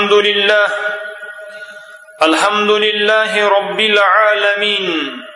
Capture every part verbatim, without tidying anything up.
الحمد لله الحمد لله رب العالمين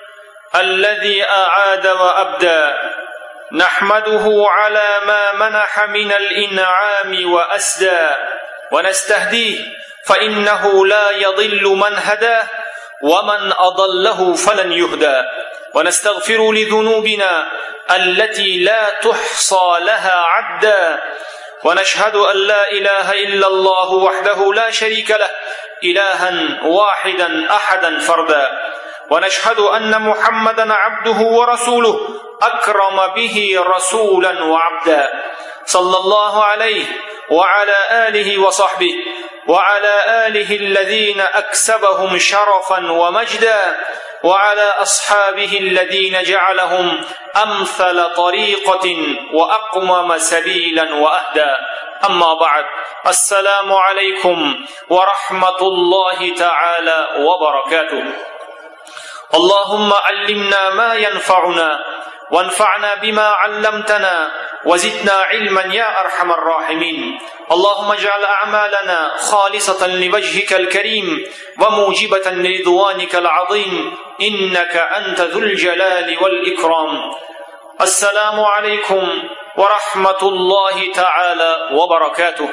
الذي أعاد وأبدى نحمده على ما منح من الإنعام وأسدى ونستهديه فإنه لا يضل من هداه ومن أضله فلن يهدى ونستغفر لذنوبنا التي لا تحصى لها عدا ونشهد أن لا إله إلا الله وحده لا شريك له إلها واحدا أحدا فردا ونشهد أن محمدا عبده ورسوله أكرم به رسولا وعبدا صلى الله عليه وعلى آله وصحبه وعلى آله الذين أكسبهم شرفا ومجدا وعلى أصحابه الذين جعلهم أمثل طريقة وأقوم سبيلا وأهدى أما بعد السلام عليكم ورحمة الله تعالى وبركاته اللهم علمنا ما ينفعنا وانفعنا بما علمتنا وزدنا علما يا أرحم الراحمين اللهم اجعل أعمالنا خالصة لوجهك الكريم وموجبة لرضوانك العظيم إنك أنت ذو الجلال والإكرام السلام عليكم ورحمة الله تعالى وبركاته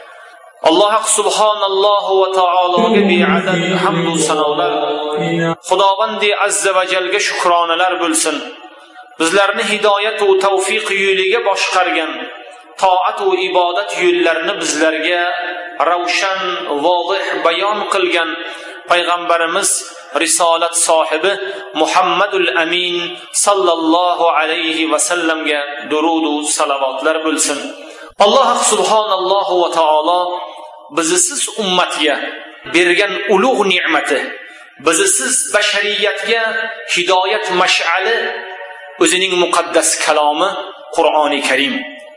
الله سبحان الله وتعالى بعدد حمد سناlar Xudovandi azza va jalga shukronalar bo'lsin. Bizlarni hidoyat va tavfiq yo'liga boshqargan, toat va ibodat yo'llarini bizlarga ravshan, vodih bayon qilgan payg'ambarimiz risolat sohibi Muhammadul Amin sallallohu alayhi va sallamga durud va salovatlar bo'lsin. Alloh subhanallohu va taolo bizsiz ummatga bergan ulug' ne'mati, bizsiz bashariyatga hidoyat mash'ali o'zining muqaddas kalomi Qur'oni Karim.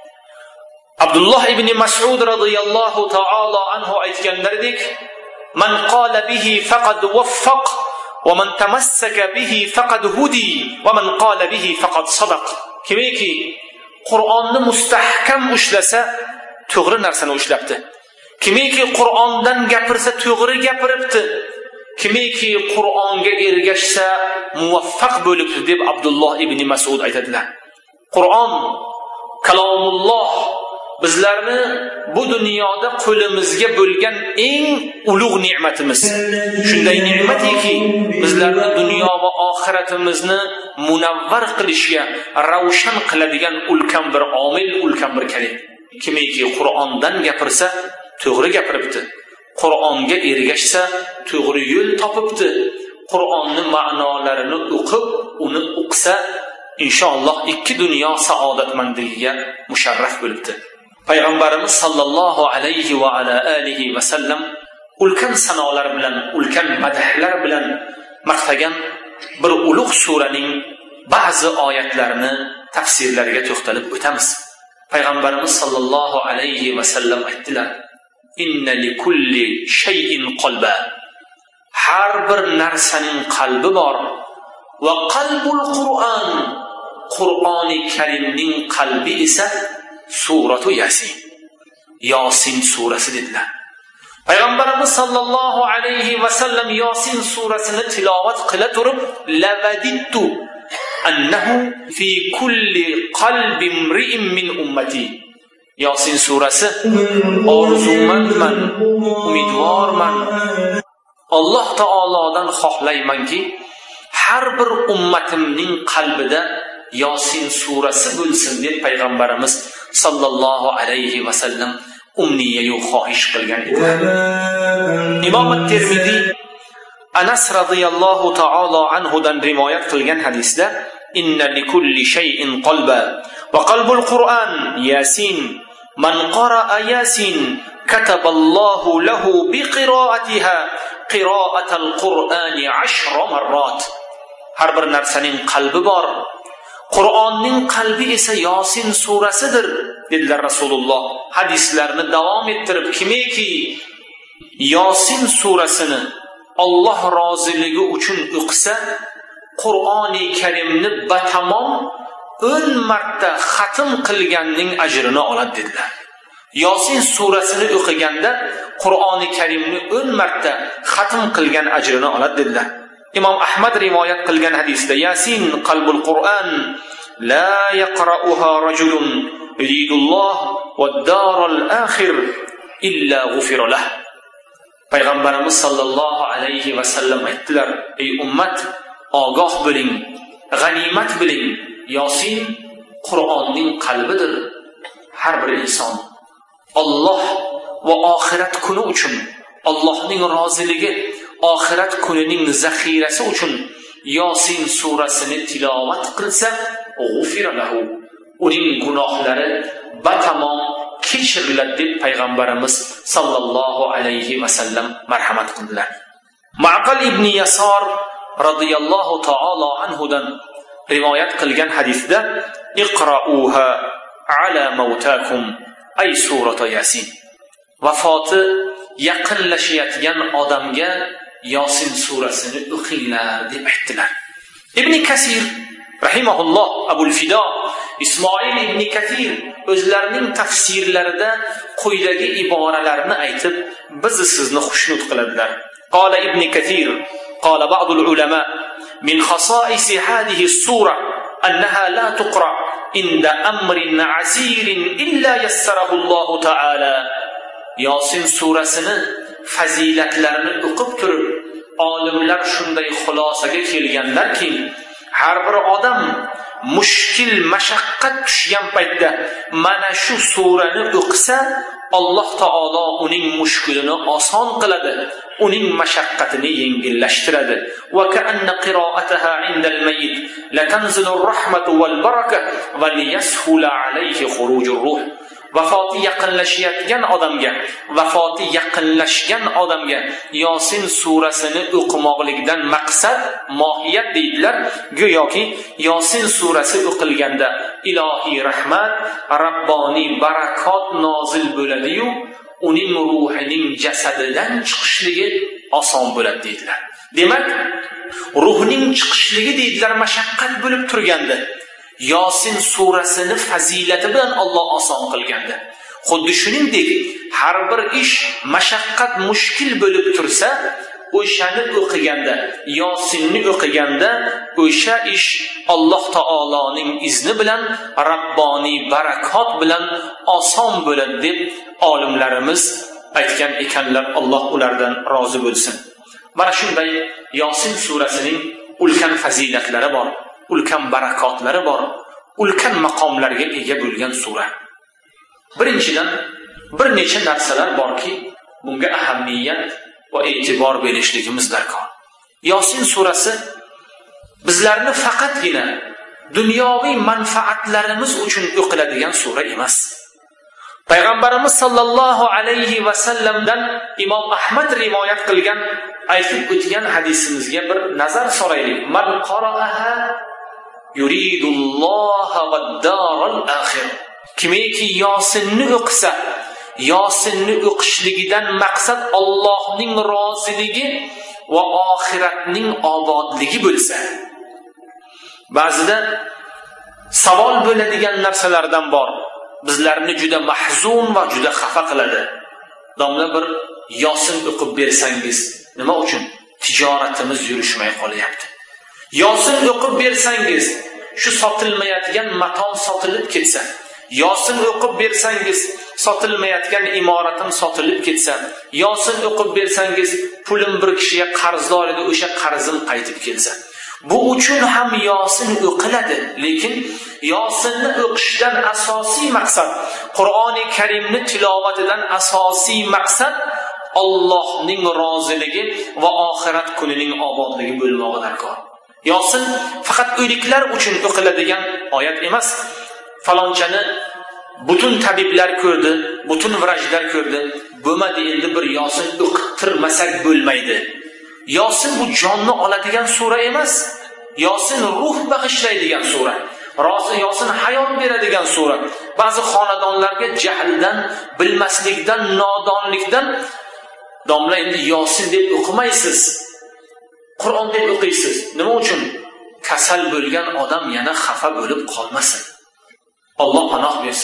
Abdullah ibn Mas'ud radhiyallohu ta'ala anhu aytganlaridek, "Man qala bihi faqad waffaq va man tamassaka bihi faqad hudi va man qala bihi faqad sadaq." Kimiki Qur'onni mustahkam ushlasa, to'g'ri narsani ushlabdi. Kimiki Qur'ondan gapirsa, to'g'ri gapiribdi. Kimiki Qur'onga ergashsa, muvaffaq bo'libdi deb Abdullah ibn Mas'ud aytadilar. Qur'on kalomulloh bizlarni bu dunyoda qo'limizga bo'lgan eng ulug' ne'matimiz. Shunday ne'matiki, bizlarni dunyo va oxiratimizni munavvar qilishga, ravshan qiladigan ulkan bir omil, ulkan bir kalim. Kimiki Qur'ondan gapirsa, to'g'ri gapiribdi. Qur'onga ergashsa, to'g'ri yo'l topibdi. Qur'onning ma'nolarini o'qib, uni o'qisa, inshaalloh ikki dunyo saodatmandligiga musharraf bo'libdi. Payg'ambarimiz sallallohu alayhi va ala alihi va sallam ulkan sanolar bilan, ulkan madhlar bilan maqtagan bir ulug' suraning ba'zi oyatlarini tafsirlariga to'xtalib o'tamiz. Payg'ambarimiz sallallohu alayhi va sallam aytdilar: "Inna likulli shay'in qalba." Har bir narsaning qalbi bor. Va qalbul Qur'on, Qur'oni Karimning qalbi esa suratu Yasin. Yasin surasi dedilar. Payg'ambarimiz sallallohu alayhi va sallam Yasin surasini tilovat qila turib, "Lavadittu annahu fi kulli qalbi imri'in min ummati." Yasin surasi orzumandman, umidvorman. Alloh taolodan xohlaymanki, har bir ummatimning qalbida Yasin surasi bo'lsin deb payg'ambarimiz sallallohu alayhi va sallam umniyayu xohish qilgan edilar. Imom at-Tirmiziy Anas radhiyallohu ta'ala anhu dan rivoyat qilgan hadisda, "Inna likulli shay'in qalba va qalbul Qur'an Yasin. Man qara'a Yasin kataballohu lahu biqira'atiha qira'atal Qur'ani ashra marrat." Har bir narsaning qalbi bor. Qur'onning qalbi esa Yasin surasidir dedilar Rasululloh. Hadislarni davom ettirib, kimiki Yasin surasini Alloh roziligi uchun o'qisa, Qur'oni Karimni batamom o'n marta xatm qilganning ajrini oladi dedilar. Yosin surasini o'qiganda Qur'oni Karimni o'n marta xatm qilgan ajrini oladi dedilar. Imom Ahmad rivoyat qilgan hadisda Yasin qalbul Qur'an la yaqra'uha rajulun yuridulloh wad-daral akhir illa ghufira lah. Payg'ambarimiz sallallohu alayhi va sallam aytdilar: "Ey ummat, ogoh bo'ling, g'animat biling. Yosin Qur'onning qalbidir. Har bir inson Alloh va oxirat kuni uchun, Allohning roziligi, oxirat kunining zaxirasi uchun Yosin surasini tilovat qilsa, g'ufira lahu, uning gunohlari batamom kechiriladi" deb payg'ambarimiz sallallohu alayhi va sallam marhamat qildilar. Ma'qal ibn Yasor radhiyallohu ta'ala anhudan rivoyat qilgan hadisda iqra'uha ala mautakum ay surata Yasin. Vafoti yaqinlashayotgan odamga Yosin surasini o'qinglar deb aytdilar. Ibn Kasir rahimahulloh, Abul Fido Ismoil ibn Kathir o'zlarining tafsirlarida quyidagi iboralarni aytib, bizni sizni xushnud qiladilar. Qala ibn Kathir, qala ba'd al-ulama min khasa'is hadhihi as-sura annaha la tuqra inda amrin 'asirin illa yassarahu Alloh ta'ala. Yosin surasini fazilatlarini o'qib turib, olimlar shunday xulosaga kelganlarki, har bir odam mushkil, mashaqqat tushgan paytda mana shu surani o'qisa, Alloh taolo uning mushkulini oson qiladi, uning mashaqqatini yengillashtiradi. Va ka'anna qira'ataha 'inda al-mayyit la tanzilu ar-rahmatu wal baraka va liyashula 'alayhi khurujur ruh. Vafoti yaqinlashayotgan odamga, vafoti yaqinlashgan odamga Yosin surasini o'qimoqlikdan maqsad, mohiyat deydilar. Go'yoki Yosin surasi o'qilganda ilohiy rahmat, rabboniy barakot nozil bo'ladi-yu, uning ruhining jasadidan chiqishligi oson bo'ladi deydilar. Demak, ruhning chiqishligi deydilar mashaqqat bo'lib turganda, Yosin surasini fazilati bilan Alloh oson qilganda, xuddi shuningdek har bir ish mashaqqat, mushkil bo'lib tursa, o'shani o'qiganda, Yosinni o'qiganda o'sha ish Alloh taoloning izni bilan, rabboniy barakot bilan oson bo'ladi deb olimlarimiz aytgan ekanlar. Alloh ulardan rozi bo'lsin. Mana shunday Yosin surasining ulkan fazilatlari bor, ulkan barakotlari bor, ulkan maqomlarga ega bo'lgan sura. Birinchidan, bir necha narsalar borki, bunga ahamiyat va e'tibor berishligimiz darkor. Yosin surasi bizlarni faqatgina dunyoviy manfaatlarimiz uchun o'qiladigan sura emas. Payg'ambarimiz sallallohu alayhi va sallamdan Imom Ahmad rivoyat qilgan aytib o'tgan hadisimizga bir nazar solaylik. Man qara'aha yuridulloha wad-daral akhir. Kimiki Yosinni o'qisa, Yosinni o'qishligidan maqsad Allohning roziligi va oxiratning obodligi bo'lsa, ba'zida savol bo'ladigan narsalardan bor. Bizlarni juda mahzun va juda xafa qiladi. Domla bir Yosin o'qib bersangiz, nima uchun? Tijoratimiz yurishmay qolyapti. Yosin o'qib bersangiz, shu sotilmayotgan mato sotilib ketsa, Yosin o'qib bersangiz, sotilmayotgan imoratim sotilib ketsa, Yosin o'qib bersangiz, pulim bir kishiga qarzdor edi, o'sha qarzim qaytib kelsa. Bu uchun ham Yosin o'qiladi, lekin Yosinni o'qishdan asosiy maqsad, Qur'oni Karimni tilovatidan asosiy maqsad Allohning roziligi va oxirat kunining obodligi bo'lmog'i darkor. Yosin faqat o'liklar uchun o'qiladigan oyat emas. Falonchani butun tabiblar ko'rdi, butun vrachlar ko'rdi, bo'lmadi, endi bir Yosin o'qitirmasak bo'lmaydi. Yosin bu jonni oladigan sura emas. Yosin ruh bag'ishlaydigan sura. Rozi Yosin hayot beradigan sura. Ba'zi xonadonlarga jahldan, bilmaslikdan, nodonlikdan domla endi Yosin deb o'qimaysiz, Qur'on deb o'qiysiz. Nima uchun? Kasal bo'lgan odam yana xafa bo'lib qolmasin. Alloh panoh bersin.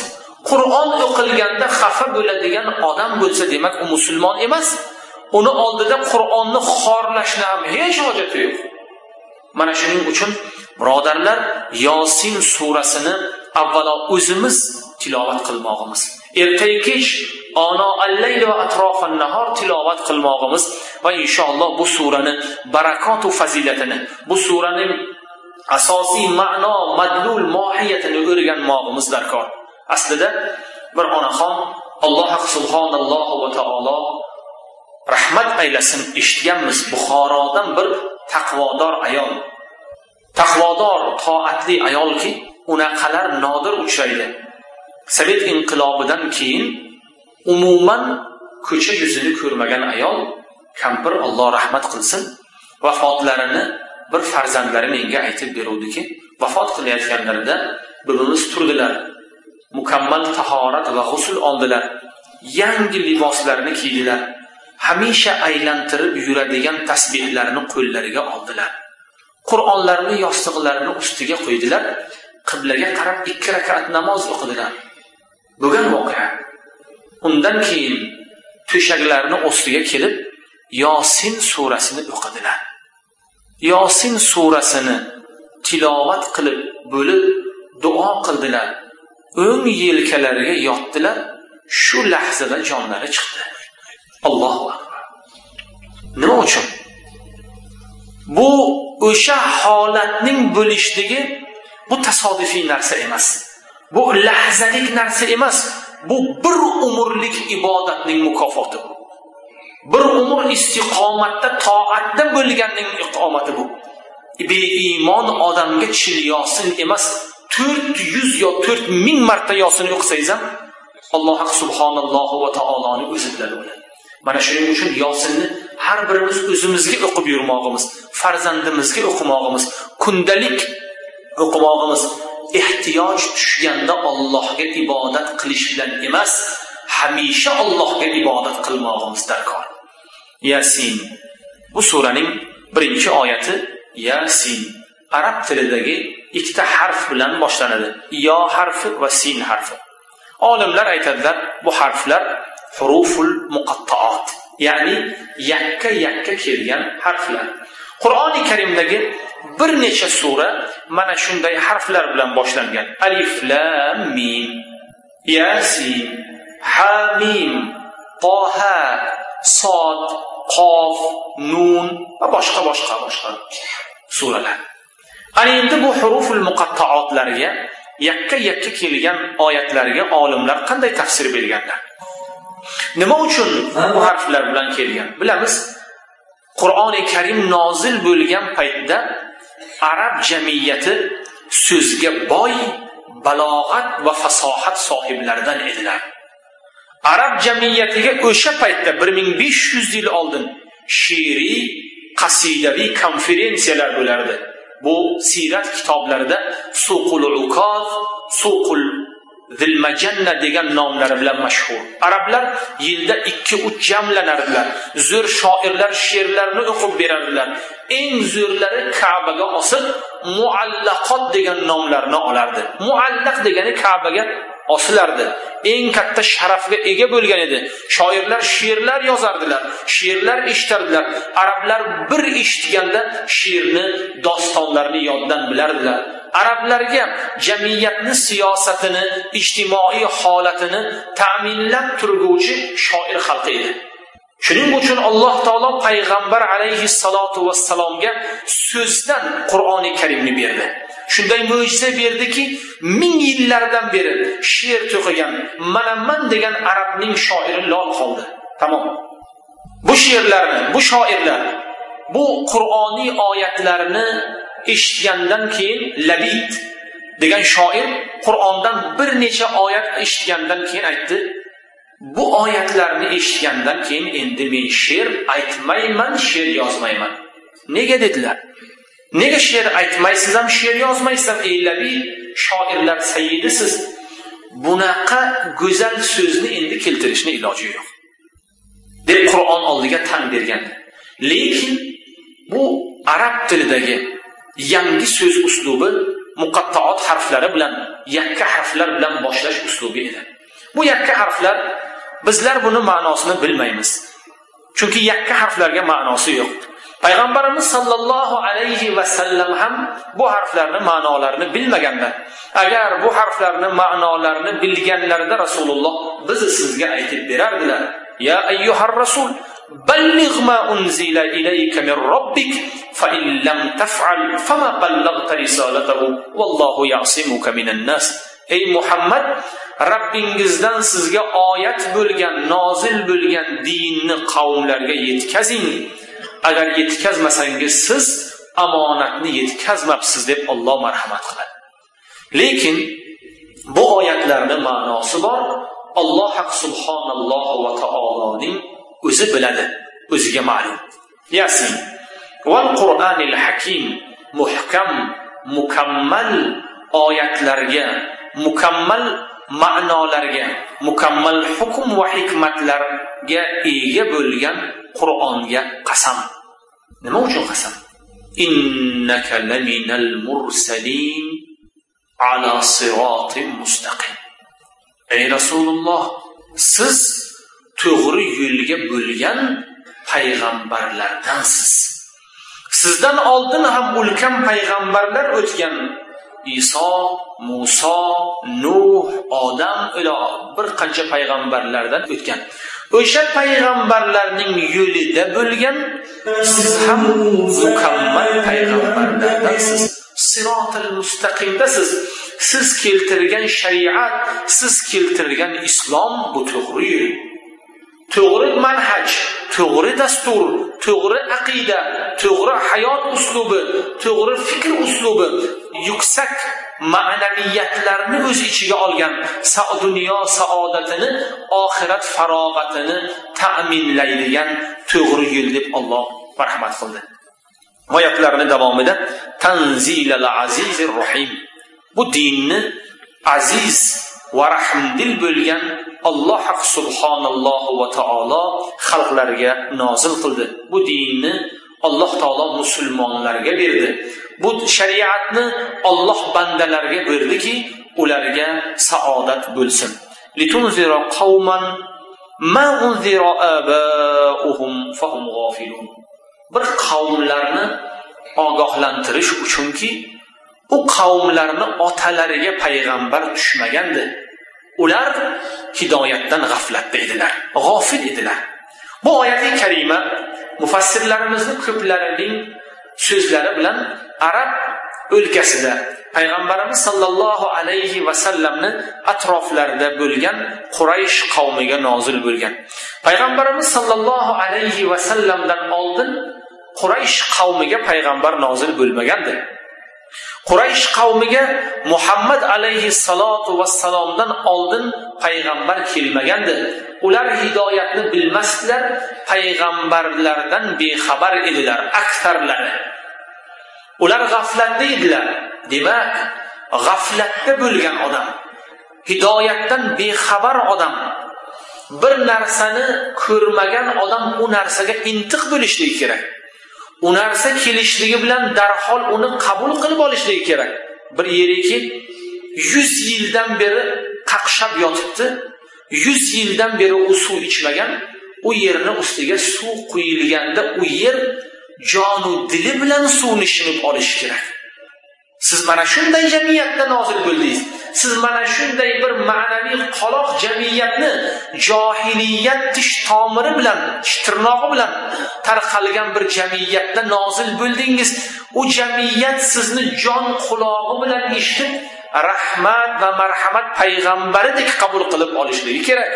Qur'on o'qilganda xafa bo'ladigan odam bo'lsa, demak u musulmon emas. Uni oldida Qur'onni xorlashni ham hech hojati yo'q. Mana shuning uchun birodarlar, Yosin surasini avvalo o'zimiz tilovat qilmoqimiz, ertaga kech ono al-layl va atrofan nahor tilovat qilmoqimiz va inshaalloh bu surani barakot va fazilatini, bu suraning asosiy ma'no, madlul, mohiyatini o'rganmoqimiz darkor. Aslida bir onaxon Alloh subhanallohu va taolo rahmat aylasin, eshitganmiz, Buxorodan bir taqvodor ayol, taqvodor, toatli ayolki, unaqalar nodir uchraydi. Sovet inqilobidan keyin umuman ko'cha yuzini ko'rmagan ayol, kampir, Alloh rahmat qilsin, vafotlarini bir farzandlari menga aytib beruvdiki, vafot qilayotganlarida buvimiz turdilar, mukammal tahorat va g'usl oldilar, yangi liboslarni kiydilar, hamisha aylantirib yuradigan tasbihlarni qo'llariga oldilar, Qur'onlarni yostiqlarini ustiga qo'ydilar, qiblaga qarab ikki rakat namoz o'qidilar. Bo'lgan voqea. Undan keyin to'shaklarni ostiga kelib Yosin surasini o'qidilar. Yosin surasini tilovat qilib, bo'lib duo qildilar. O'ng yelkalariga yotdilar. Shu lahzada jonlari chiqdi. Allohu akbar. Nima uchun? Bu o'sha holatning bo'lishligi bu tasodifiy narsa emas. Bu lahzalik narsa emas. Bu bir umrlik ibodatning mukofoti bu. Bir umr istiqomatda, toatda bo'lganning iqomati bu. Beiymon odamga chil Yosin emas, to'rt yuz yo to'rt ming marta Yosin o'qisangiz ham Alloh subhanallohu va taoloni o'zi biladi uni. Mana shuning uchun Yosinni har birimiz o'zimizga o'qib yurmoqimiz, farzandimizga o'qimog'imiz, kundalik o'qimog'imiz, ehtiyoj tushganda Allohga ibodat qilish bilan emas, hamisha Allohga ibodat qilmog'imiz darkor. Yasin. Bu suraning birinchi oyati Yasin. Arab tilidagi ikkita harf bilan boshlanadi. Yo harfi va sin harfi. Olimlar aytadilar, bu harflar huruful muqattaat, ya'ni yakka-yakka kelgan harflar. Qur'oni Karimdagi bir necha sura mana shunday harflar bilan boshlangan. Alif, lam, mim, Yasin, Hamim, Toha, Sod, Qof, Nun va boshqa boshqa boshqa suralar. Ana endi bu huruful muqattaatlarga, yakka-yakka kelgan oyatlarga olimlar qanday tafsir berganlar? Nima uchun bu harflar bilan kelgan? Bilamiz, Qur'oni Karim nozil bo'lgan paytda arab jamiyati so'zga boy, balog'at va fasohat sohiblaridan edilar. Arab jamiyatiga o'sha paytda bir ming besh yuz yil oldin she'riy, qasidaviy konferensiyalar bo'lardi. Bu sirat kitoblarida Suqul Uqaz, Suqul Zilmajanna degan nomlari bilan mashhur. Arablar yilda ikki uch jamlanardilar. Zo'r shoirlar she'rlarni o'qib berardilar. Eng zo'rlari Ka'baga osib, muallaqot degan nomlarni olardi. Muallaq degani Ka'baga osilardi. Eng katta sharafga ega bo'lgan edi. Shoirlar she'rlar yozardilar, she'rlar eshitardilar. Arablar bir eshitganda she'rni, dostonlarni yoddan bilardilar. Arablarga jamiyatni, siyosatini, ijtimoiy holatini ta'minlab turguvchi shoir xalqi edi. Shuning uchun Alloh taolo payg'ambar alayhi salatu vassalomga so'zdan Qur'oni Karimni berdi. Shunday mo'jiza berdiki, ming yillardan beri she'r to'qigan, Manaman degan arabning shoiri lol qoldi. Tamom. Bu she'rlarni, bu shoirlar, bu Qur'oniy oyatlarni eshitgandan keyin Labid degan shoir Qur'ondan bir necha oyat eshitgandan keyin aytdi, bu oyatlarni eshitgandan keyin endi men she'r aytmayman, she'r yozmayman. Nega dedilar? Nega she'r aytmaysiz ham, she'r yozmaysiz ham? Ey Labid, shoirlar sayyidisiz. Bunaqa go'zal so'zni endi keltirishni iloji yo'q, deb Qur'on oldiga tan bergandi. Lekin bu arab tilidagi yangi so'z uslubi muqattaat harflari bilan, yakka harflar bilan boshlash uslubi edi. Bu yakka harflar bizlar buni ma'nosini bilmaymiz. Chunki yakka harflarga ma'nosi yo'q. Payg'ambarimiz sallallohu alayhi va sallam ham bu harflarning ma'nolarini bilmaganlar. Agar bu harflarning ma'nolarini bilganlarida Rasululloh biz sizga aytib berardilar. Ya ayyuhar rasul balligh ma unzila ilayka min robbik fa in lam taf'al fama ballaghta risalatahu wallohu ya'simuka minan nas. Ey Muhammad, Rabbingizdan sizga oyat bo'lgan, nozil bo'lgan dinni qavmlarga yetkazing. Agar yetkazmasangiz siz omonatni yetkazmabsiz deb Alloh marhamat qiladi. Lekin bu oyatlarning ma'nosi bor. Alloh haq subhanalloh va taoloning o'zi biladi, o'ziga ma'lum. Yasin val Qur'anil hakim, muhkam, mukammal oyatlarga, mukammal ma'nolarga, mukammal hukm va hikmatlarga ega bo'lgan Qur'onga qasam. Nima uchun qasam? Innaka laminal mursalin ala siratin mustaqim. Ey Rasululloh, siz to'g'ri yo'lga bo'lgan payg'ambarlardansiz. Sizdan oldin ham ulkan payg'ambarlar o'tgan. İso, Musa, Nuh, Odam ila bir qancha payg'ambarlardan o'tgan. O'sha payg'ambarlarning yo'lida bo'lgan siz ham mukammal payg'ambarlardansiz. Sirotul mustaqimdasiz. Siz keltirgan shariat, siz keltirgan islom bu to'g'ri yo'l. To'g'ri manhaj, to'g'ri dastur, to'g'ri aqida, to'g'ri hayot uslubi, to'g'ri fikr uslubi, yuksak ma'naviyatlarni o'z ichiga olgan dunyo saodatini, oxirat farog'atini ta'minlaydigan to'g'ri yo'l deb Alloh marhamat qildi. Oyatlarning davomida Tanzilal Azizir Rahim, bu dinni aziz va rahmdil bo'lgan Alloh haq subhanallohu va taolo xalqlarga nozil qildi. Bu dinni Alloh taolo musulmonlarga berdi. Bu shariatni Alloh bandalarga berdiki, ularga saodat bo'lsin. Litunzira qauman ma unzira aba'uhum fahum g'afilun. Bir qavmlarni ogohlantirish uchunki, u qavmlarni otalariga payg'ambar tushmagandi. Ular hidoyatdan g'aflatda edilar, g'ofil edilar. Bu oyat-i karima mufassirlarimizning ko'plarining so'zlari bilan arab o'lkasida payg'ambarimiz sallallohu alayhi va sallamni atroflarida bo'lgan Quraysh qavmiga nozil bo'lgan. Payg'ambarimiz sallallohu alayhi va sallamdan oldin Quraysh qavmiga payg'ambar nozil bo'lmagandi. Quraysh qavmiga Muhammad alayhi salatu vassalomdan oldin payg'ambar kelmagandi. Ular hidoyatni bilmasdilar, payg'ambarlardan bexabar edilar, aksarlari. Ular g'aflatda edilar. Demak, g'aflatda bo'lgan odam, hidoyatdan bexabar odam, bir narsani ko'rmagan odam u narsaga intiq bo'lishligi kerak. U narsa kelishligi bilan darhol uni qabul qilib olishligi kerak. Bir yeriki yuz yildan beri qaqshab yotibdi, yuz yildan beri u suv ichmagan, u yerni ustiga suv quyilganda u yer jonu dili bilan suvni shimib olishi kerak. Siz mana shunday jamiyatda nozil bo'ldingiz. Siz mana shunday bir ma'naviy qoloq jamiyatni johiliyat tish tomiri bilan, tish tirnog'i bilan tarqalgan bir jamiyatda nozil bo'ldingiz. U jamiyat sizni jon qulog'i bilan eshitib, rahmat va marhamat payg'ambaridek qabul qilib olishligi kerak.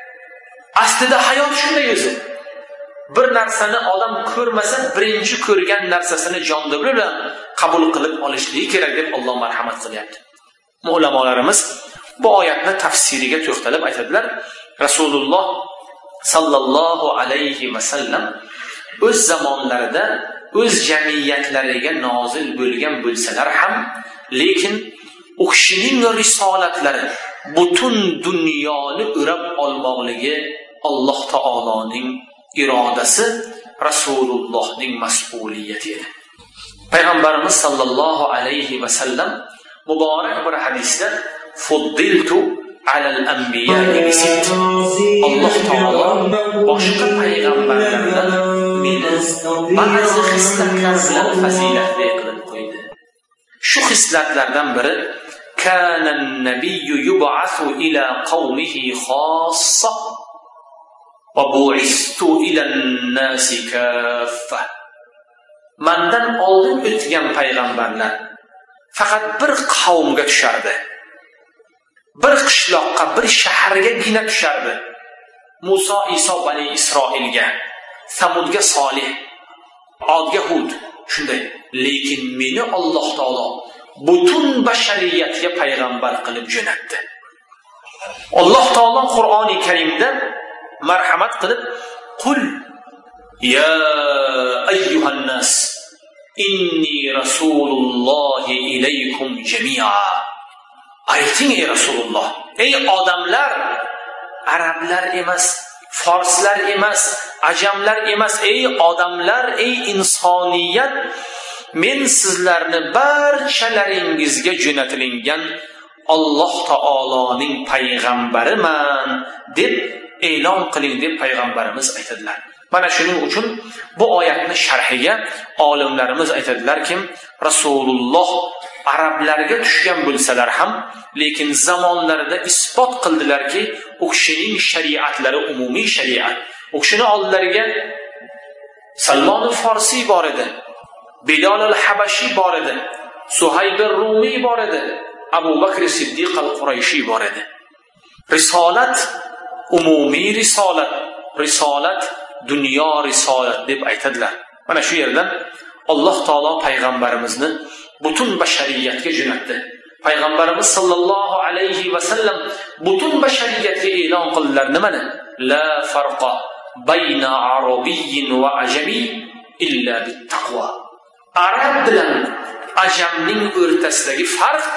Aslida hayot shunday o'zi. Bir narsani odam ko'rmasa, birinchi ko'rgan narsasini jon dili bilan qabul qilib olishligi kerak deb Alloh marhamat qilyapti. Ulamolarimiz bu oyatni tafsiriga to'xtalib aytadilar. Rasululloh sallallohu alayhi va sallam o'z zamonlarida o'z jamiyatlariga nozil bo'lgan bo'lsalar ham, lekin u kishining risolatlari butun dunyoni o'rab olmoqligi Alloh taoloning irodasi, Rasulullohning mas'uliyati edi. Payg'ambarimiz sallallohu alayhi va sallam muborak bir hadisda fuddiltu alal anbiya'i bisit. Alloh taolo boshqa payg'ambarlardan meni ba'zi xislatlar bilan fazilatli qilib qo'ydi. Shu xislatlardan biri kana an-nabiyyu yub'athu ila qaumihi khassa va bu'istu ila an-nasi kaffa. Mandan oldin o'tgan payg'ambarlar faqat bir qavmga tushardi. Bir qishloqqa, bir shahargagina tushardi. Musa, Iso bani Isroilga, Samudga Solih, Odga Hud, shunday. Lekin meni Alloh taolo butun bashariyatga payg'ambar qilib jo'natdi. Alloh taolo Qur'oni Karimda marhamat qilib, "Qul ya ayyuhan nas inni rasulullohi ilaykum jami'a." Ayting ey Rasululloh, ey odamlar, arablar emas, forslar emas, ajamlar emas, ey odamlar, ey insoniyat, men sizlarni barchalaringizga jo'natilingan Alloh taoloning payg'ambariman deb e'lon qiling deb payg'ambarimiz aytadilar. Mana shuning uchun bu oyatni sharhiga olimlarimiz aytadilarki, Rasululloh arablarga tushgan bo'lsalar ham, lekin zamonlarida isbot qildilarki, u kishining shariatlari umumiy shariat. U kishini oldilariga Salmon al-Farsi bor edi, Bilal al-Habashi bor edi, Suhayb ar-Rumi bor edi, Abu Bakr Siddiq al-Qurayshi bor edi. Risolat umumiy risolat, risolat dunyo risolat deb aytadilar. Mana shu yerdan Alloh taolo payg'ambarimizni butun bashariyatga jo'natdi. Payg'ambarimiz sallallohu alayhi va sallam butun bashariyatga e'lon qildilar nimani? La farqa bayna arabiyyin va ajami illa bit-taqvo. Arab bilan ajamning o'rtasidagi farq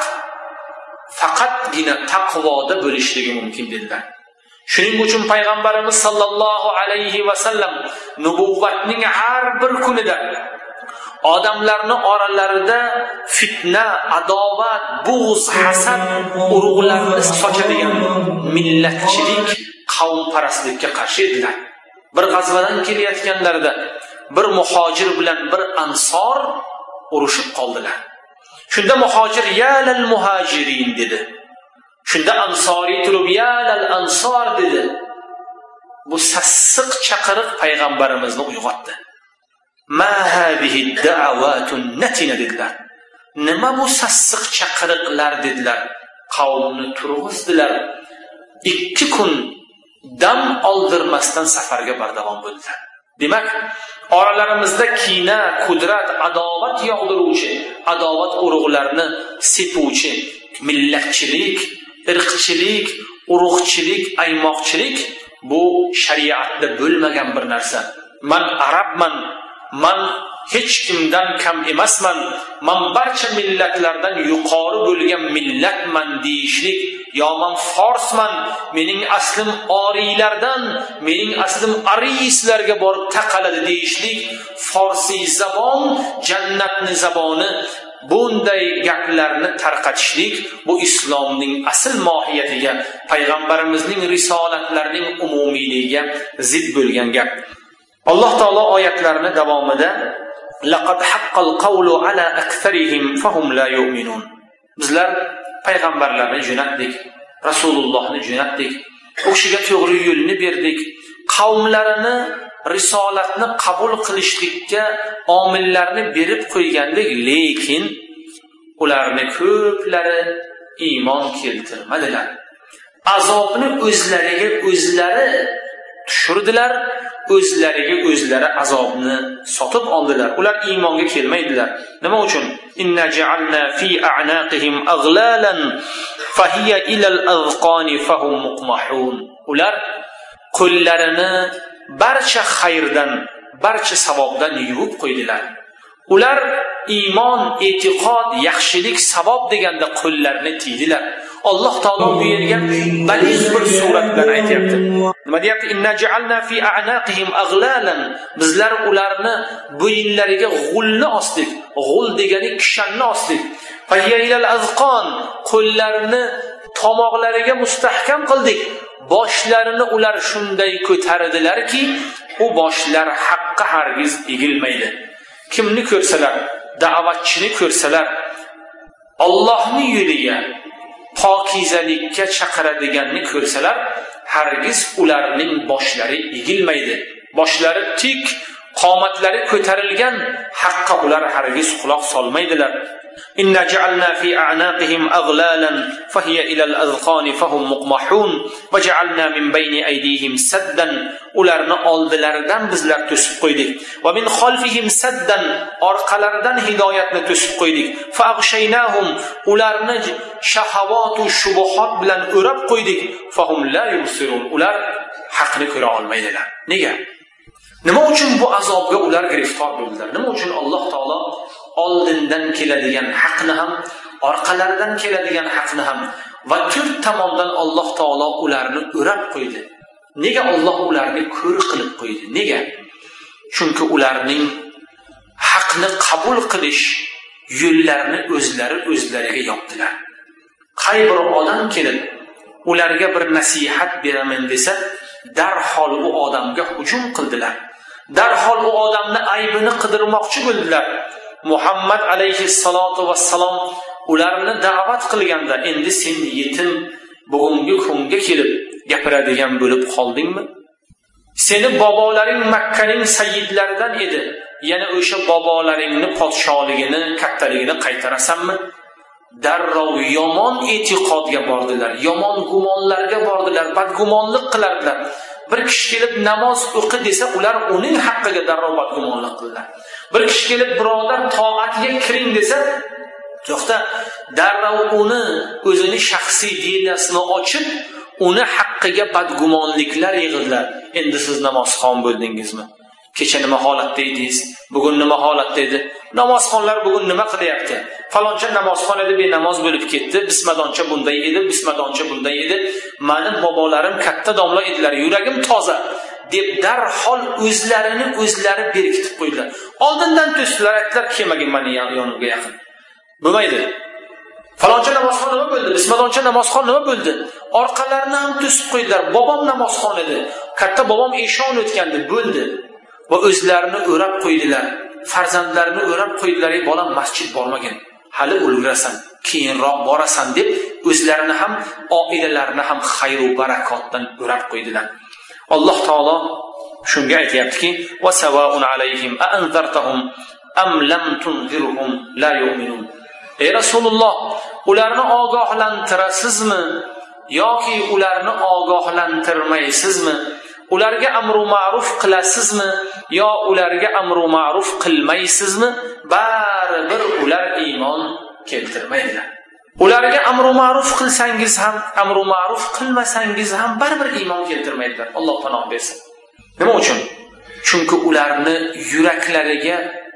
faqatgina taqvoda bo'lishligi mumkin dedilar. Shuning uchun payg'ambarimiz sallallohu alayhi va sallam nubuvvatning har bir kunida odamlarni oralarida fitna, adovat, bug'z, hasad urug'larini sochadigan millatchilik, qavmparastlikka qarshi edilar. Bir g'azvadan kelayotganlarida bir muhojir bilan bir ansor urushib qoldilar. Shunda muhojir ya lal muhajirin dedi. Shunda ansoriy turib ya lal ansor dedi. Bu sassiq chaqiriq payg'ambarimizni uyg'otdi. Ma hadihi da'awatun natina dedilar. Nima bu sassiq chaqiriqlar dedilar. Qavmni turg'izdilar. ikki kun dam oldirmasdan safarga bardavom bo'ldilar. Demak, oralarimizda kina, qudrat, adovat yog'diruvchi, adovat urug'larini sepuvchi millatchilik, irqchilik, urug'chilik, aymoqchilik bu shariatda bo'lmagan bir narsa. Man arabman, man hech kimdan kam emasman, man barcha millatlardan yuqori bo'lgan millatman deyishlik, yo man forsman, mening aslim oriylardan, mening aslim arislarga borib taqaladi deyishlik, forsiy zabon jannatni zaboni, bunday gaplarni tarqatishlik bu islomning asl mohiyatiga, payg'ambarimizning risolatlarining umumiyligiga zid bo'lgan gap. Alloh taolo oyatlarini davomida laqad haqqal qawlu ala aktharihim fahum la yu'minun. Bizlar payg'ambarlarni jo'natdik, Rasulullohni jo'natdik, u kishiga to'g'ri yo'lni berdik, qavmlarini risolatni qabul qilishlikka omillarni berib qo'ygandik, lekin ularni ko'plari iymon keltirmadilar. Azobni o'zlariga o'zlari tushirdilar, o'zlariga o'zlari azobni sotib oldilar. Ular iymonga kelmaydilar. Nima uchun? Inna ja'alna fi a'naqihim aghlalan fahiya ila al-azqani fahum muqmahun. Ular qo'llarini barcha xayrdan, barcha savobdan yuvib qo'ydilar. Ular iymon, e'tiqod, yaxshilik, savob deganda qo'llarini tiydilar. Alloh taolo bu yerga baliq bir surat bilan aytayapti. Nima deyapti? Inna ja'alna fi a'naqihim aghlalan. Bizlar ularni bo'yinlariga g'ulni osdik. G'ul degani kishanni osdik. Fahiya ilal azqon. Qo'llarini tomoqlariga mustahkam qildik. Boshlarini ular shunday ko'tardilarki, u boshlar haqqa hargiz egilmaydi. Kimni ko'rsalar, da'vatchini ko'rsalar, Allohning yo'liga, pokizalikka chaqiradiganni ko'rsalar, hargiz ularning boshlari egilmaydi. Boshlari tik, qomatlari ko'tarilgan, haqqa ular hargiz quloq solmaydilar. Inna ja'alna fi a'naqihim aghlalan fahiya ila al-azqan fahum muqmahun va ja'alna min bayni aydihim saddan, ularni oldilaridan bizlar to'sib qo'ydik, va min khalfihim saddan, orqalaridan hidoyatni to'sib qo'ydik, fa aghshaynahum, ularni shahawat va shubuhat bilan o'rab qo'ydik, fahum la yubsirun, ular haqni ko'ra olmaydilar. Nega? Nima uchun bu azobga ular giriftor bo'ldilar? Nima uchun Alloh taolo oldindan keladigan haqni ham, orqalaridan keladigan haqni ham va to'rt tomondan Alloh taolo ularni o'rab qo'ydi? Nega Alloh ularni ko'r qilib qo'ydi? Nega? Chunki ularning haqni qabul qilish yo'llarini o'zlari o'zlariga yopdilar. Qay bir odam kelib ularga bir nasihat beraman desa, darhol u odamga hujum qildilar. Darhol u odamni aybini qidirmoqchi bo'ldilar. Muhammad alayhissalatu vassalom ularni da'vat qilganda, endi sen yetim bugungi kunga kelib gapiradigan bo'lib qoldingmi? Seni bobolaring Makkaning sayyidlaridan edi. Yana o'sha bobolaringni podshohligini, kattaligini qaytarasanmi? Darrov yomon e'tiqodga bordilar, yomon gumonlarga bordilar, badgumonlik qilardilar. Bir kishi kelib namoz o'qi desa, ular uning haqqiga darrov badgumonlik qildilar. Bir kishi kelib birodar to'atiga kiring desa, to'xta, darrov uni o'zini shaxsiy dinasini ochib, uni haqqiga badgumonliklar yig'dilar. Endi siz namozxon bo'ldingizmi? Kecha nima holatda edingiz? Bugun nima holatda edi? Namozxonlar bugun nima qilyapti? Faloncha namozxon edi, benamoz bo'lib ketdi. Bismadoncha bunday edi, bismadoncha bunday edi. Meni bobolarim katta domla edilar, yuragim toza deb darhol o'zlarini o'zlari berkitib qo'ydilar. Oldindan to'sdilar, aytdilar, kelmagin meni yonimga yaqin. Bo'lmaydi. Faloncha namozxon nima bo'ldi? Bismadoncha namozxon nima bo'ldi? Orqalarini ham to'sib qo'ydilar. Bobom namozxon edi. Katta bobom eshon o'tgandi, bo'ldi. Va o'zlarini o'rab qo'ydilar. Farzandlarini o'rab qo'ydilar. Ey bolam, masjid bormagin. Hali ulgurasan, keyinroq borasan deb o'zlarini ham, oilalarini ham xayr va barakotdan o'rab qo'ydilar. Alloh taolo shunga aytayaptiki: "Va sawa'un alayhim a anzartahum am lam tunzirhum la yu'minun." Ey Rasululloh, ularni ogohlantirasizmi yoki ularni ogohlantirmaysizmi? Ularga amru ma'ruf qilasizmi yo ularga amru ma'ruf qilmaysizmi? Baribir ular iymon keltirmaydilar. Ularga amru ma'ruf qilsangiz ham, amru ma'ruf qilmasangiz ham baribir iymon keltirmaydilar. Alloh panoh bersin. Nima uchun? Chunki ularni yuraklariga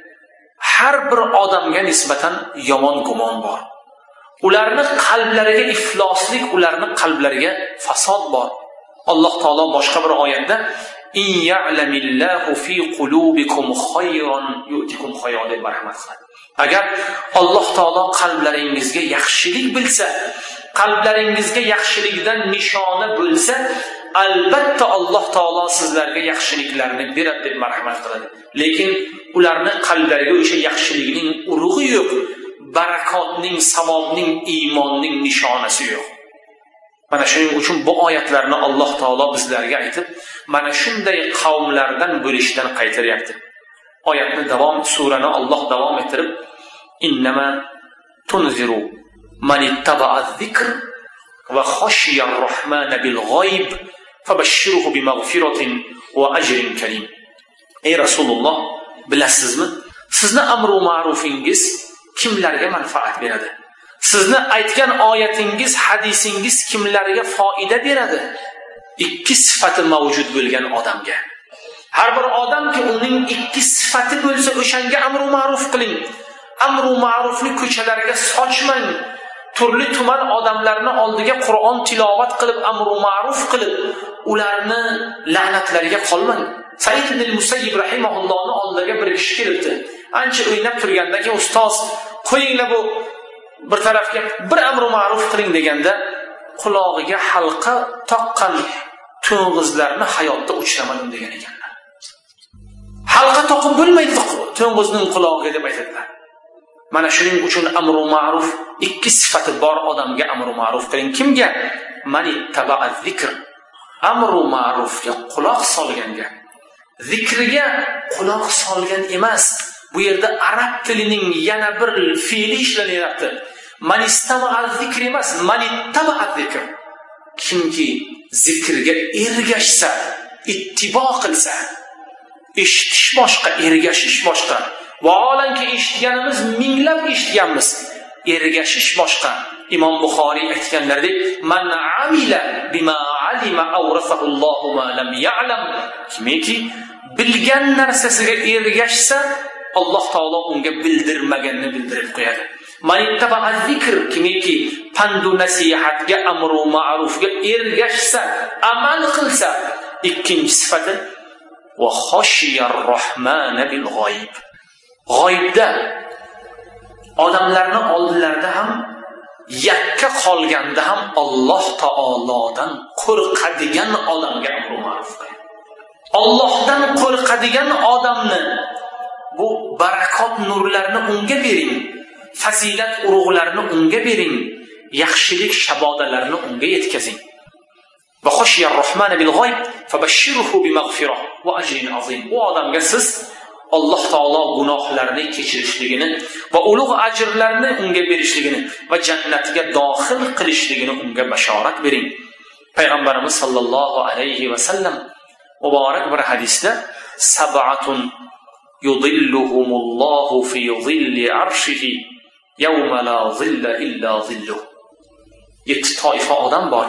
har bir odamga nisbatan yomon gumon bor. Ularni qalblariga ifloslik, ularni qalblariga fasod bor. Alloh taolo boshqa bir oyatda in ya'lamillahu fi qulubikum khayran yu'tikum khayran deb marhamat qiladi. Agar Alloh taolo qalblaringizga yaxshilik bilsa, qalblaringizga yaxshilikdan nishona bo'lsa, albatta Alloh taolo sizlarga yaxshiliklarni beradi deb marhamat qiladi. Lekin ularni qalblariga o'sha yaxshilikning urug'i yo'q, barakotning, savobning, iymonning nishonasi yo'q. Mana shuning uchun bu oyatlarni Alloh taolo bizlarga aytib, mana shunday qavmlardan bo'lishdan qaytaryapti. Oyatni davom, surani Alloh davom ettirib, innama tunziru man ittaba'a zikr va khashiya ar-rahmana bil g'oyb fabashshirhu bimaghfiratin va ajrin karim. Ey Rasululloh, bilasizmi? Sizni amru ma'rufingiz kimlarga manfaat beradi? Sizni aytgan oyatingiz, hadisingiz kimlarga foyda beradi? Ikki sifati mavjud bo'lgan odamga. Har bir odamki uning ikki sifati bo'lsa, o'shanga amru ma'ruf qiling. Amru ma'rufni ko'chalarga sochmang. Turli tuman odamlarni oldiga Qur'on tilovat qilib, amru ma'ruf qilib, ularni la'natlariga qolmang. Said ibn al-Musayyib rahimahullohning oldiga bir kishi kelibdi. Ancha o'ynab turganda, ustoz, qo'yinglar bu bir tarafga bir amru ma'ruf qiling deganda, qulog'iga halqa taqqan to'ng'izlarni hayotda uchramadim degan ekanlar. Halqa toqib bo'lmaydi to'ng'izning qulog'iga deb aytadilar. Mana shuning uchun amru ma'ruf ikki sifati bor odamga amru ma'ruf qiling. Kimga? Man ittaba'a zikr. Amru ma'rufga quloq solganga, zikriga quloq solgan emas. Bu yerda arab tilining yana bir fe'li ishlanyapti. Man istama'a zikr emas, man ittaba'a zikr. Kimki zikrga ergashsa, ittibo qilsa, eshitish boshqa, ergashish boshqa. Vaholanki eshitganimiz minglab eshitganmiz, ergashish boshqa. Imom Buxoriy aytganlaridek, man amila bima alima awrasahu Allohu ma lam ya'lam. Kimki bilgan narsasiga ergashsa, Alloh taolo unga bildirmaganini bildirib qo'yadi. Man ittaba'a zikr, kimki pandu nasihatga, amru ma'rufga ergashsa, amal qilsa, ikkinchi sifati va xoshiyar rohman bil g'oyib. G'oyibda odamlarning oldilarida ham, yakka qolganda ham Alloh taolodan qo'rqadigan odamga amru ma'ruf qiling. Allohdan qo'rqadigan odamni bu barakot nurlarini unga bering, fazilat urug'larini unga bering, yaxshilik shabodalarini unga yetkazing. Va xoshiyar rohman bil g'oyib fabashshirhu bimaghfirah va ajrin azim. Bu odamga siz Alloh taolo gunohlarini kechirishligini va ulug' ajrlarni unga berishligini va jannatga dohil qilishligini unga bashorat bering. Payg'ambarimiz sallallohu alayhi va sallam muborak bir hadisda sab'atun yudilluhumullohu fi zilli arshihi yawma la zilla illa zilluh. Yetti toifa odam bor.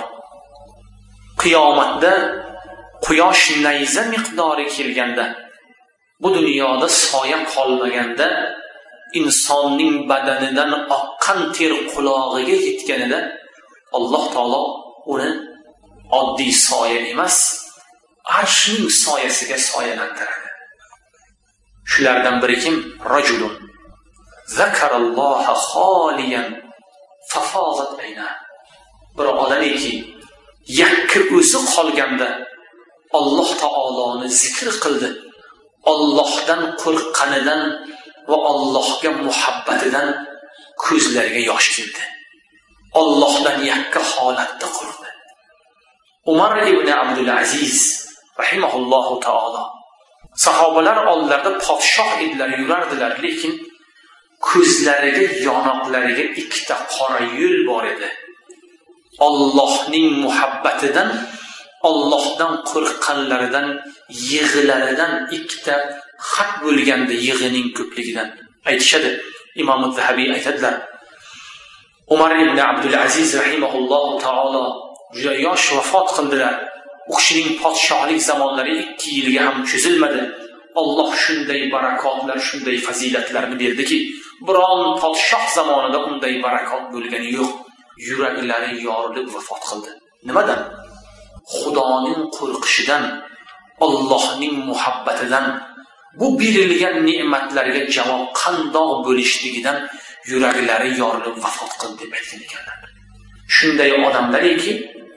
Qiyomatda quyosh nayza miqdori kelganda, bu dunyoda soya qolmaganda, insonning badanidan oqqan ter qulog'iga yetganida Alloh taolo uni oddiy soya emas, arshning soyasiga soyalantiradi. Shulardan biri kim? Rajulun zakaralloha xoliyan fafazat ayna. Bir odamki yakka o'zi qolganda Alloh taoloni zikr qildi. Allohdan qo'rqqanidan va Allohga muhabbatidan ko'zlariga yosh keldi. Allohdan yakka holatda qurdi. Umar ibn Abdul Aziz rahimahullohu taolo sahobalar oldilarida podshoh edilar, yurardilar, lekin ko'zlariga, yonoqlariga ikkita qora yo'l bor edi. Allohning muhabbatidan, Allohdan qo'rqqanlaridan, yig'ilaridan ikkita xat bo'lganda yig'ining ko'pligidan aytishadi. Imom az-Zahabiy aytadilar, Umar ibn Abdul Aziz rahimahullohu taolo juda yosh vafot qildilar. U kishining podshohlik zamonlari ikki yilga ham cho'zilmadi. Alloh shunday barakotlar, shunday fazilatlarni berdiki, biron podshoh zamonida unday barakot bo'lgani yo'q. Yuraklari yorilib vafot qildi. Nimadan? Xudoning qo'rqishidan, Allohning muhabbatidan, bu berilgan ne'matlarga javob qandoq bo'lishligidan yuraklari yorilib vafot qildi deb aytgan ekanlar. Shunday odamlarki,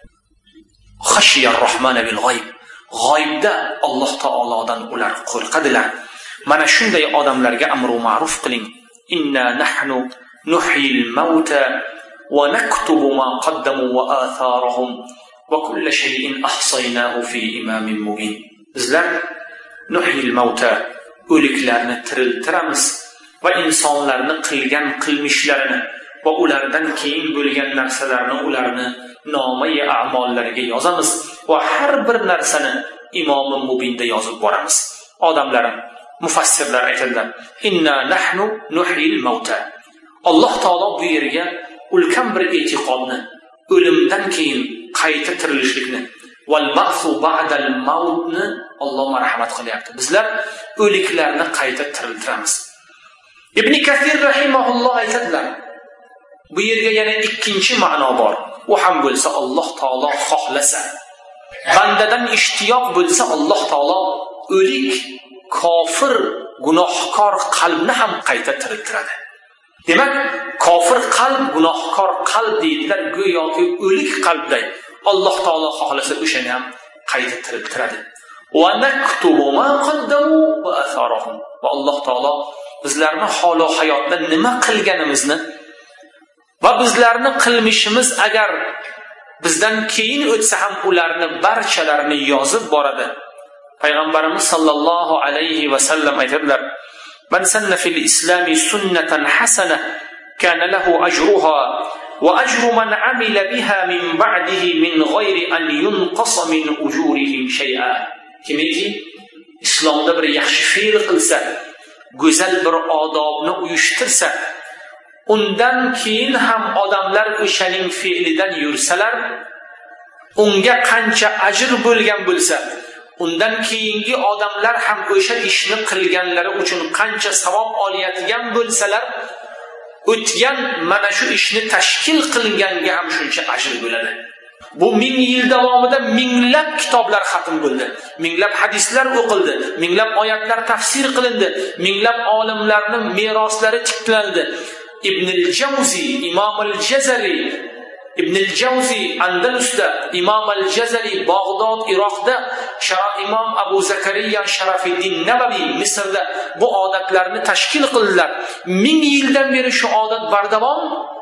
xashiyar rohman bil g'oyib. G'oyibda Alloh taolodan ular qo'rqadilar. Mana shunday odamlarga amru ma'ruf qiling. Inna nahnu nuhyil mauta va naktubu ma qaddamu va atharahum va kullu shay'in ahsaynahu fi imamin mubin. Bizlar nuhyil mauta, o'liklarni tiriltiramiz va insonlarni qilgan qilmishlarini va ulardan keyin bo'lgan narsalarni ularni nomai a'mollariga yozamiz va har bir narsani imomi mubinda yozib boramiz. Odamlar, mufassirlar aytadilar, inna nahnu nuhyil mauta. Alloh taolo bu yerga ulkan bir e'tiqodni, o'limdan keyin qayta tirilishlikni val ba'su ba'dal mautni Alloh marhamat qilyapti. Bizlar o'liklarni qayta tiriltiramiz. Ibn Kathir rahimahulloh aytadilar, bu yerga yana ikkinchi ma'no bor. U ham bo'lsa Alloh taolo xohlasa, bandadan ishtiyoq bo'lsa Alloh taolo o'lik, kofir, gunohkor qalbni ham qayta tiriltiradi. Demak, kofir qalb, gunohkor qalb deydilar, go'yoki o'lik qalbday. Alloh taolo xohlasa o'shani ham qayta tiriltiradi. Va naktubu ma qaddamu va atharahum. Va Alloh taolo bizlarni hol va hayotda nima qilganimizni va bizlarni qilmishimiz agar bizdan keyin o'tsa ham ularni barchalarini yozib boradi. Payg'ambarimiz sallallohu alayhi va sallam aytadilar: "Man sanna fil islami sunnatan hasana kana lahu ajruha wa ajru man amila biha min ba'dihi min g'ayri an yunqasa min ujurihim shay'a." Kimiki islomda bir yaxshi fe'l qilsa, go'zal bir odobni uyushtirsa, undan keyin ham odamlar o'shaning fe'lidan yursalar, unga qancha ajr bo'lgan bo'lsa, undan keyingi odamlar ham o'sha ishni qilganlari uchun qancha savob olayotgan bo'lsalar, o'tgan mana shu ishni tashkil qilganga ham shuncha ajr bo'ladi. Bu ming yil davomida minglab kitoblar xatm bo'ldi, minglab hadislar o'qildi, minglab oyatlar tafsir qilindi, minglab olimlarning meroslari tiklandi. Ibn al-Jawzi, Imom al-Jazari, Ibn al-Jawzi Andalusda, Imom al-Jazari Bag'dod, Iroqda, Imom Abu Zakariya Sharafiddin Navaviy Misrda bu odatlarni tashkil qildilar. Ming yildan beri shu odat bardavom.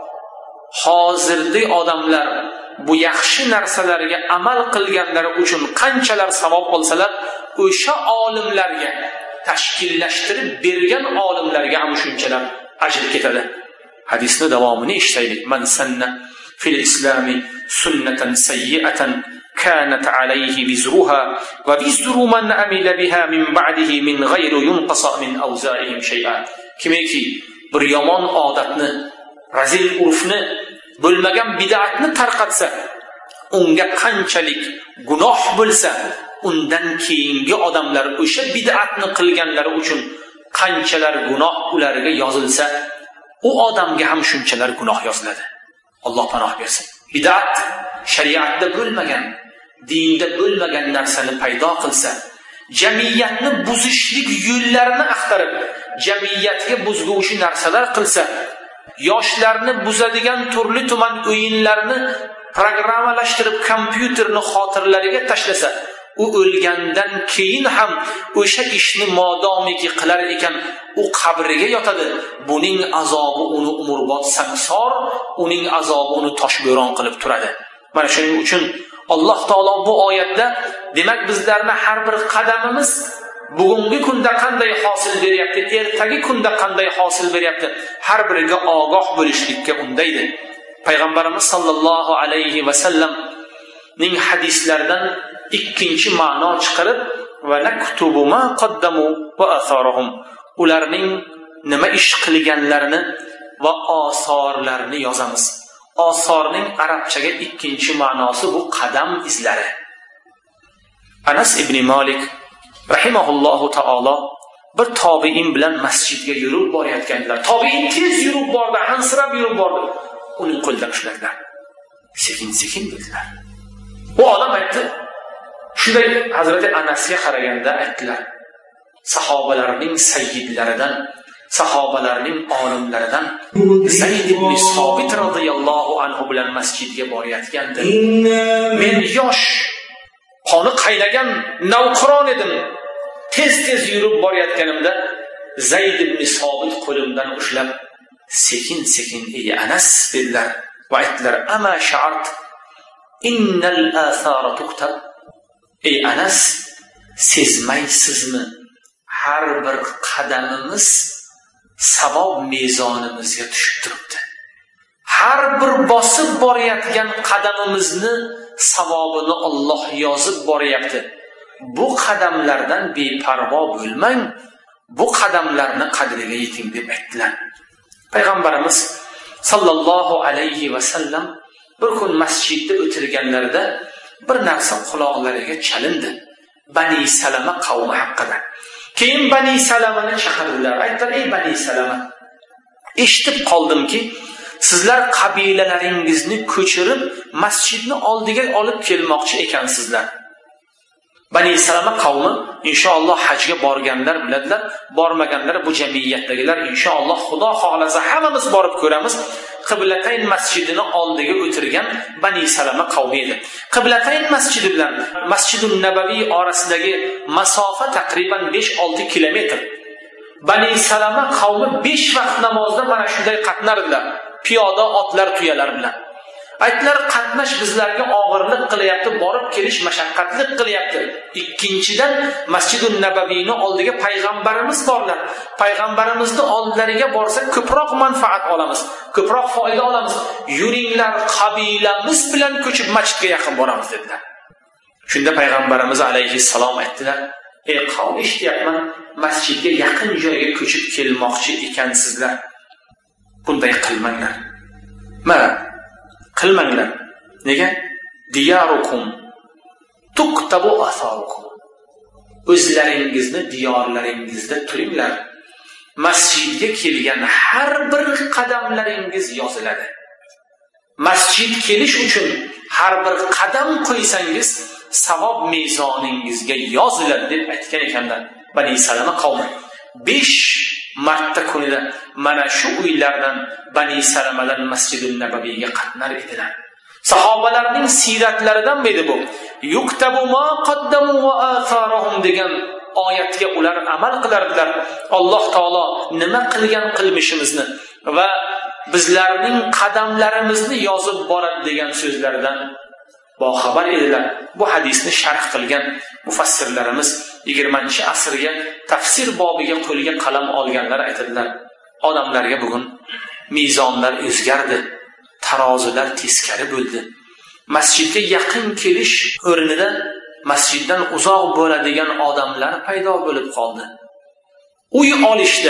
Hozirgi odamlar bu yaxshi narsalarga amal qilganlari uchun qanchalar savob olsalar, o'sha olimlarga, tashkillashtirib bergan olimlarga ham shunchalar ajr ketadi. Hadisning davomini eshitaylik. Man sanna fil islami sunnatan sayyi'atan kanat alayhi bizruha va bizru man amila biha min ba'dihi min ghayri yunqasa min awzarihim shay'a. Kimiki bir yomon odatni, razil urfni, bo'lmagan bid'atni tarqatsa, unga qanchalik gunoh bo'lsa, undan keyingi odamlar o'sha bid'atni qilganlari uchun qanchalar gunoh ularga yozilsa, u odamga ham shunchalar gunoh yoziladi. Alloh panoh bersin. Bid'at shariatda bo'lmagan, dinda bo'lmagan narsani paydo qilsa, jamiyatni buzishlik yo'llarini axtarib, jamiyatga buzguvchi narsalar qilsa, yoshlarni buzadigan turli tuman o'yinlarni programmalashtirib kompyuterni xotiralariga tashlasa, u o'lgandan keyin ham o'sha ishni modomiki qilar ekan, u qabriga yotadi. Buning azobi uni umrbod sangsor, uning azobi uni toshbo'ron qilib turadi. Mana shuning uchun Alloh taolo bu oyatda, demak bizlarni har bir qadamimiz bugungi kunda qanday hosil beryapti, ertagi kunda qanday hosil beryapti, har biriga ogoh bo'lishlikka undaydi. Payg'ambarimiz sallallohu alayhi va sallam ning hadislaridan ikkinchi ma'no chiqarib, va naktubu ma qaddamu va atharahum, ularning nima ish qilganlarini va osorlarini yozamiz. Osorning arabchaga ikkinchi ma'nosi bu qadam izlari. Anas ibn Malik rahimahullohu taolo bir tobiin bilan masjidga yurib borayotganlar. Tobiin tez yurib bordi, hansirab yurib bordi. Uning qo'lidan ushladilar. Sekin-sekin dedilar. Bu odam aytdi. Shunday Hazrati Anasga qaraganda aytdilar: sahobalarning sayyidlaridan, sahobalarning olimlaridan Zayd ibn Sobit radhiyallohu anhu bilan masjidga borayotgandi. Men yosh, qoni qaynagan navqiron edim. Tez-tez yurib borayotganimda Zayd ibn Sobit qo'limdan ushlab, sekin-sekin ey Anas dedilar va aytdilar: "Ama sha'art innal athara tuktab." Ey Anas, sezmaysizmi? Har bir qadamimiz savob mezonimizga tushib turibdi. Har bir bosib borayotgan qadamimizni savobini Alloh yozib boryapti. Bu qadamlardan beparvo bo'lmang, bu qadamlarni qadriga yeting deb aytdilar. Payg'ambarimiz sallallohu alayhi va sallam bir kun masjidda o'tirganlarida bir narsa quloqlariga chalindi. Bani Salama qavmi haqida. Keyin Bani Salamani chaqirdilar. Aytdilar: "Ey Bani Salama, eshitib qoldimki, sizlar qabilalaringizni ko'chirib masjidni oldiga olib kelmoqchi ekansizlar. Bani Salama qavmi inshaalloh hajga borganlar biladilar, bormaganlar bu jamiyatdagilar inshaalloh Xudo xohlasa hammamiz borib ko'ramiz. Qiblatayn masjidini oldiga o'tirgan Bani Salama qavmi edi. Qiblatayn masjidi bilan Masjidun Nabaviy orasidagi masofa taqriban besh olti kilometr. Bani Salama qavmi besh vaqt namozda mana shunday qatnardilar, piyoda otlar tuyalar bilan. Aytlar, qatnash bizlarga og'irlik qilyapti, borib kelish mashaqqatli qilyapti. Ikkinchidan Masjidun Nabaviyni oldiga payg'ambarimiz borlar. Payg'ambarimizni oldilariga borsak ko'proq manfaat olamiz, ko'proq foyda olamiz. Yuringlar, qabilamiz bilan ko'chib masjidga yaqin boramiz dedilar. Shunda payg'ambarimiz alayhissalom aytdilar: "Ey qavm, eshityapman, masjidga yaqin joyga ko'chib kelmoqchi ekansizlar. Bunday qilmanglar. Mana qilmanglar. Nega? Diyarukum tuktabu atharukum. O'zlaringizni diyorlaringizda turinglar. Masjidga kelgan har bir qadamlaringiz yoziladi. Masjid kelish uchun har bir qadam qo'ysangiz savob mezoningizga yoziladi" deb aytgan ekanlar Bani Salama qavmi. besh marta kunida mana shu uylardan Bani Salamadan Masjidun Nabaviyga qatnar edilar. Sahobalarning siratlaridan edi bu. Yuktabu ma qaddamu va atharahum degan oyatga ular amal qilardilar. Alloh taolo nima qilgan qilmishimizni va bizlarning qadamlarimizni yozib boradi degan so'zlardan boxabar edilar. Bu hadisni sharh qilgan mufassirlarimiz yigirmanchi asrga tafsir bobiga qo'lga qalam olganlar aytadilar: odamlarga bugun mezonlar o'zgardi, tarozilar teskari bo'ldi. Masjidga yaqin kelish o'rnida masjiddan uzoq bo'ladigan odamlar paydo bo'lib qoldi. Uy olishda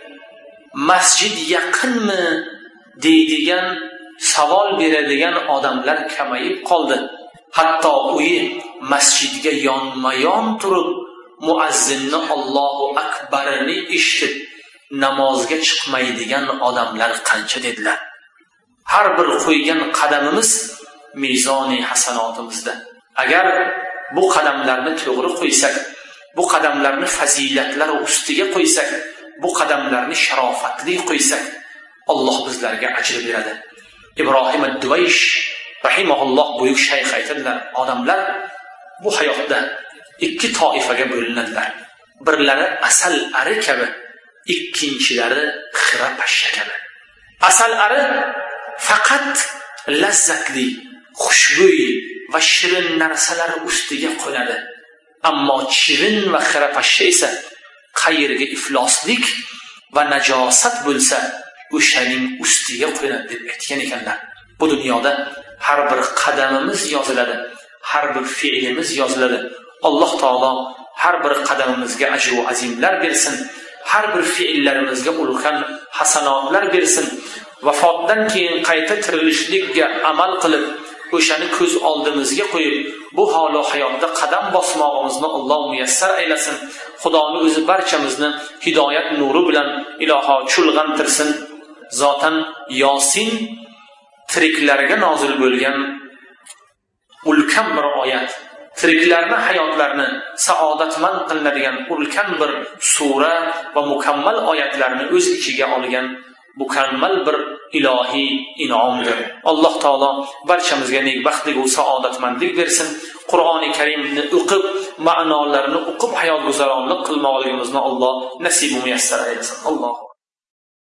masjid yaqinmi deydigan savol beradigan odamlar kamayib qoldi. Hatto uyi masjidga yonma-yon turib muazzinni Allohu akbarini eshitib namozga chiqmaydigan odamlar qancha dedilar. Har bir qo'ygan qadamimiz mezoni hasanotimizda. Agar bu qadamlarni to'g'ri qo'ysak, bu qadamlarni fazilatlar ustiga qo'ysak, bu qadamlarni sharofatli qo'ysak, Alloh bizlarga ajr beradi. Ibrohim ad-Duwaysh rahimahulloh buyuk shayx aytadilar: odamlar bu hayotda ikki toifaga bo'linadilar. Birlari asal ari kabi, ikkinchilari xira pashsha kabi. Asal ari faqat lazzatli, xushbo'y va shirin narsalar ustiga qo'yadi. Ammo shirin va xira pashsha esa qayerga ifloslik va najosat bo'lsa, o'shaning ustiga qo'yadi deb aytgan ekanlar. Bu dunyoda har bir qadamimiz yoziladi, har bir fe'limiz yoziladi. Alloh taolo har bir qadamimizga ajr va azimlar bersin, har bir fe'illarimizga ulkan hasanotlar bersin. Vafotdan keyin qayta tirilishlikka amal qilib, o'shani ko'z oldimizga qo'yib, bu holo hayotda qadam bosmog'imizni Alloh muyassar aylasin. Xudoning o'zi barchamizni hidoyat nuri bilan iloho chulg'antirsin. Zotan Yosin tiriklarga nozil bo'lgan ulkan bir oyat, tiriklarni hayotlarini saodatmand qilinadigan ulkan bir sura va mukammal oyatlarni o'z ichiga olgan mukammal bir ilohiy inomdir. Alloh taolo barchamizga nekbaxtlik va saodatmandlik bersin. Qur'oni Karimni o'qib, ma'nolarini o'qib hayot guzaronlik qilmoqligimizni Alloh nasib va muyassar aylasin. Alloh